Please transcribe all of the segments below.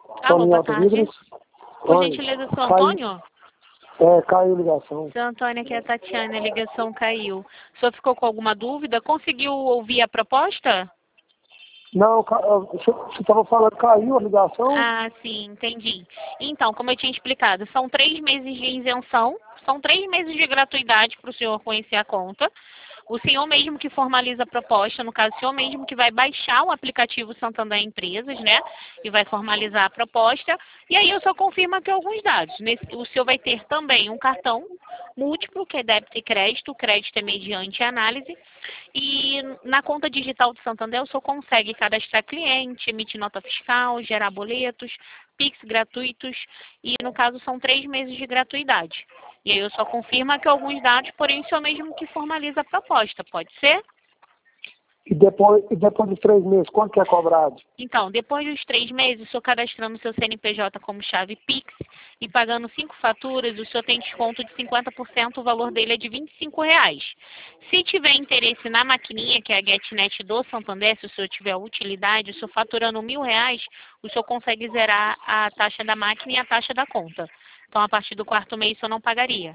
Alô, boa Auto tarde. Vidros. Por Oi. gentileza, seu Antônio? Caiu a ligação. Seu Antônio, aqui é a Tatiana, a ligação caiu. O senhor ficou com alguma dúvida? Conseguiu ouvir a proposta? Não, você estava falando, caiu a ligação? Ah, sim, entendi. Então, como eu tinha explicado, são 3 meses de isenção, são 3 meses de gratuidade para o senhor conhecer a conta. O senhor mesmo que formaliza a proposta, no caso, o senhor mesmo que vai baixar o aplicativo Santander Empresas, né? E vai formalizar a proposta. E aí eu só confirmo aqui alguns dados. O senhor vai ter também um cartão múltiplo, que é débito e crédito. O crédito é mediante análise. E na conta digital do Santander, o senhor consegue cadastrar cliente, emitir nota fiscal, gerar boletos, Pix gratuitos. E no caso, são 3 meses de gratuidade. E aí eu só confirmo aqui alguns dados, porém o senhor mesmo que formaliza a proposta, pode ser? E depois dos 3 meses, quanto que é cobrado? Então, depois dos 3 meses, o senhor cadastrando seu CNPJ como chave Pix e pagando 5 faturas, o senhor tem desconto de 50%, o valor dele é de R$ 25. Se tiver interesse na maquininha, que é a GetNet do Santander, se o senhor tiver utilidade, o senhor faturando R$ 1.000, o senhor consegue zerar a taxa da máquina e a taxa da conta. Então, a partir do 4º mês, o senhor não pagaria.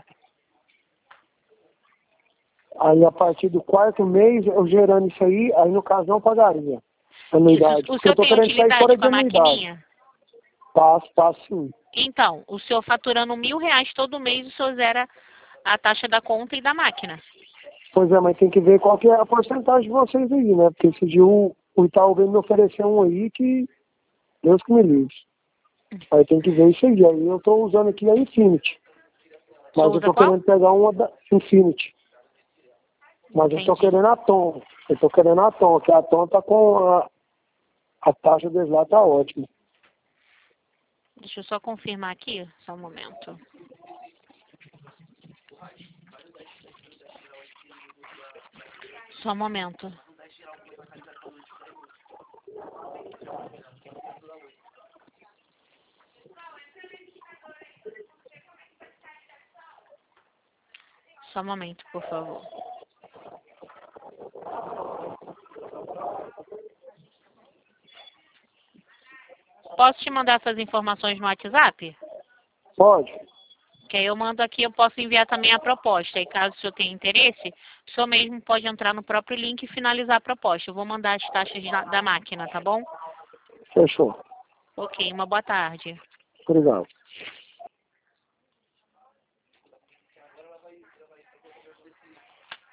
Aí a partir do 4º mês, eu gerando isso aí no caso não pagaria anuidade. Isso, o Porque eu senhor tô tem querendo sair fora utilidade com de a anuidade. maquininha? Passo sim. Então, o senhor faturando R$ 1.000 todo mês, o senhor zera a taxa da conta e da máquina. Pois é, mas tem que ver qual que é a porcentagem de vocês aí, né? Porque esse dia o Itaú veio me oferecer um aí que Deus que me livre. Aí tem que ver isso aí. Aí eu tô usando aqui a Infinity. Mas eu Usa tô qual? querendo pegar uma da Infinity. Mas eu tô Entendi. querendo a Tom. Eu tô querendo a Tom, que a Tom tá com a taxa deles lá tá ótima. Deixa eu só confirmar aqui, só um momento. Só um momento. Só um momento, por favor. Posso te mandar essas informações no WhatsApp? Pode? Que aí eu mando aqui, eu posso enviar também a proposta. E caso o senhor tenha interesse, o senhor mesmo pode entrar no próprio link e finalizar a proposta. Eu vou mandar as taxas da máquina, tá bom? Fechou. Ok, uma boa tarde. Obrigado.